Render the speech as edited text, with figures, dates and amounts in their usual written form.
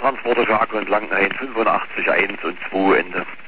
Transporter für Akku und Langenhain 85 1 und 2 Ende.